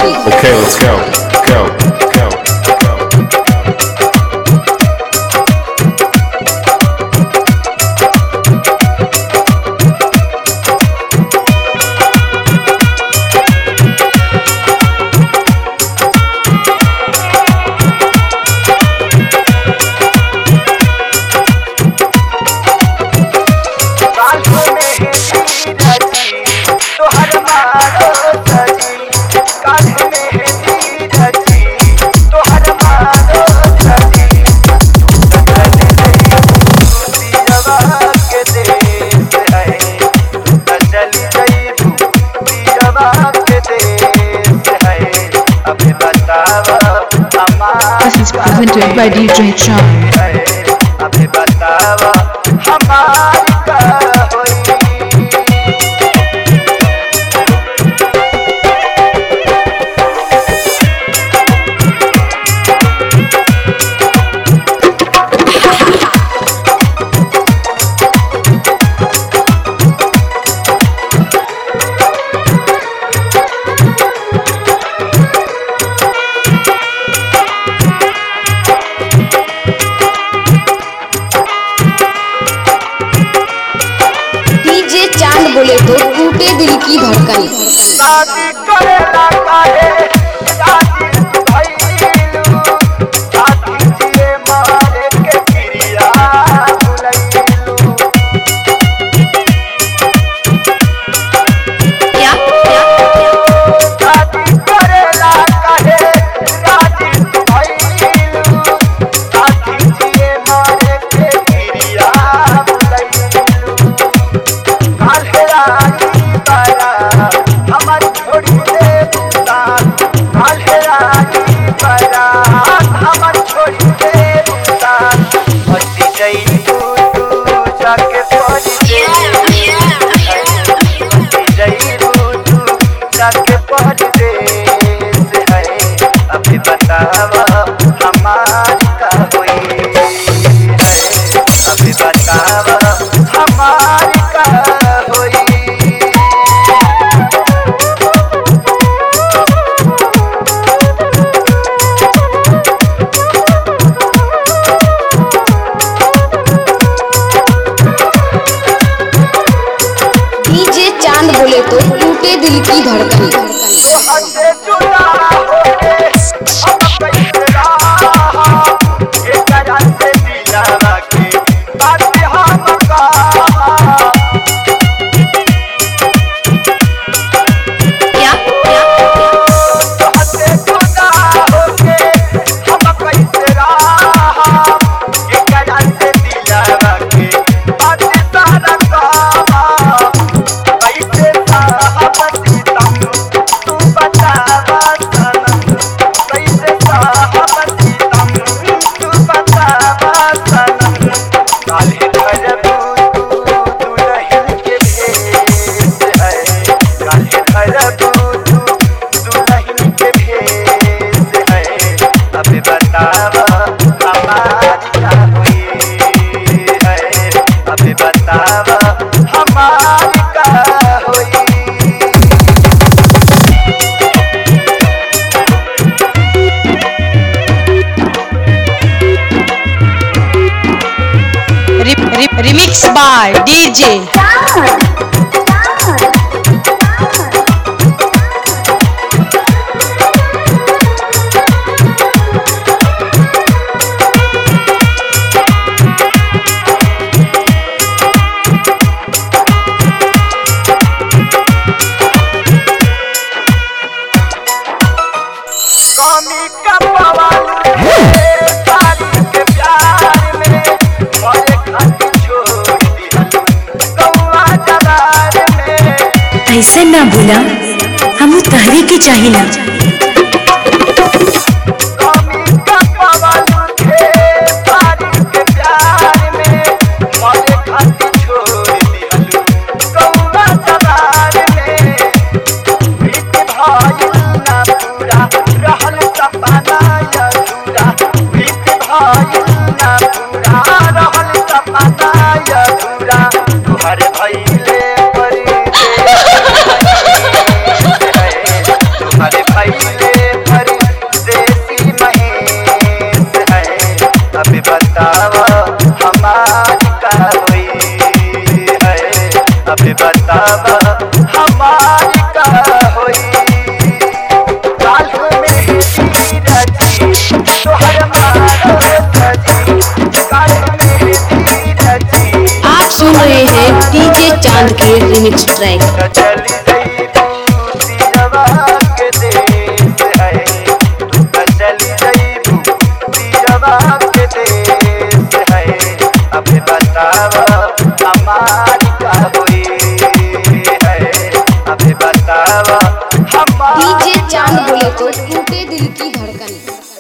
Okay, let's go. Go. This is presented by DJ Chan. बोले तो टूटे दिल की धड़कन। शादी करेला काहे शादी भइलू साथी जिए मारे के क्रिया भुलैलू क्या शादी करेला काहे शादी भइलू साथी जिए मारे के क्रिया भुलैलू हमारी छोड़ी दे बुतान हमारी छोड़ी दे बुतान बची गई तू जाके पड़ी दे बची गई तू जाके पड़ी दे से है अभी बतावा हमारी का हुई है अभी बतावा हमारी का हुई। डीजे चांद बोले तो टूटे दिल की धड़कन। Remix by DJ कमी का पवालू तारी के प्यार में मोरे खाती छोड़ दिया कौआ जलार में। ऐसे ना बोला हम तहरी के चाहिला। कमी का पवालू तारी के प्यार में मोरे खाती छोड़ दिया कौआ जलार में। प्रीत भाई ना पूरा रहल सपना अधूरा प्रीत भाई ना पूरा रहल सपना अधूरा तुम्हारे भइले तुम्हारे भाई बतावा हमारी का होई काल में रची तोहर मारो सजी काल में रची। आप सुन रहे हैं डीजे चांद के रिमिक्स ट्रैक। चली गई तीरवा के देश है तू चली गई तीरवा के देश है अब बतावा हमारी का हुई है अब बतावा हमारी डीजे चांद बोले तो टूटे दिल की धड़कन।